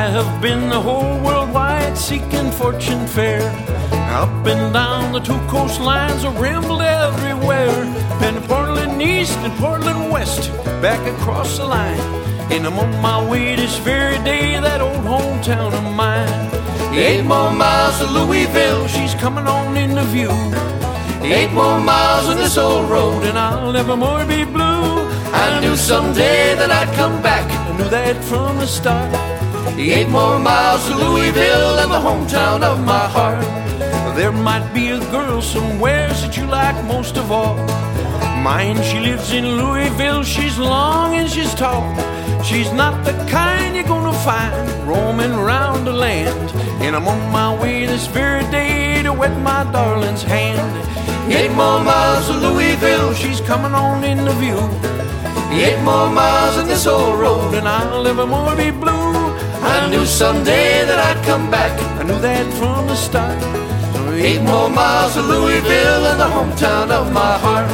have been the whole world wide seeking fortune fair. Up and down the two coastlines, I rambled everywhere. Been to Portland East and Portland West, back across the line. And I'm on my way this very day, that old hometown of mine. 8 more miles to Louisville, she's coming on into view. 8 more miles on this old road, and I'll never more be blue. I knew someday that I'd come back, I knew that from the start. 8 more miles to Louisville and the hometown of my heart. There might be a girl somewhere that you like most of all. Mine, she lives in Louisville, she's long and she's tall. She's not the kind you're gonna find roaming around the land. And I'm on my way this very day to wet my darling's hand. 8 more miles to Louisville, she's coming on into view. 8 more miles on this old road, and I'll never more be blue. I knew someday that I'd come back, I knew that from the start. 8 more miles to Louisville and the hometown of my heart.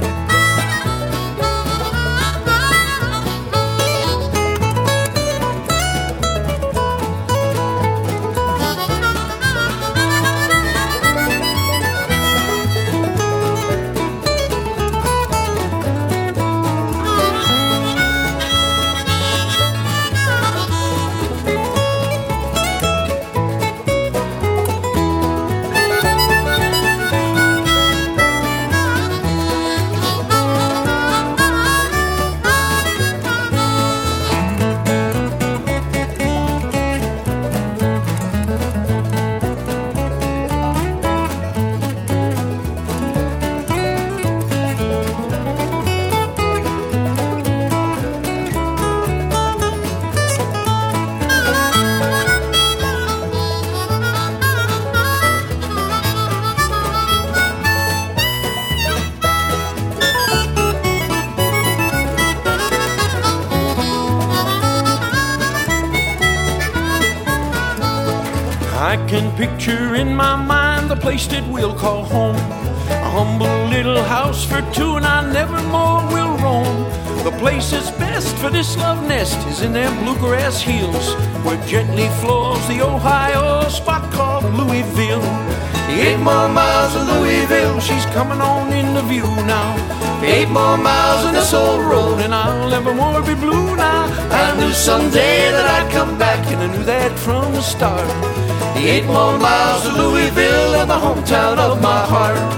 I can picture in my mind the place that we'll call home. A humble little house for two, and I never more will roam. The place that's best for this love nest is in them bluegrass hills, where gently flows the Ohio, a spot called Louisville. 8 more miles to Louisville, she's coming on into view now. 8 more miles on this old road, and I'll never more be blue now. I knew someday that I'd come back, and I knew that from the start. 8 more miles to Louisville and the hometown of my heart.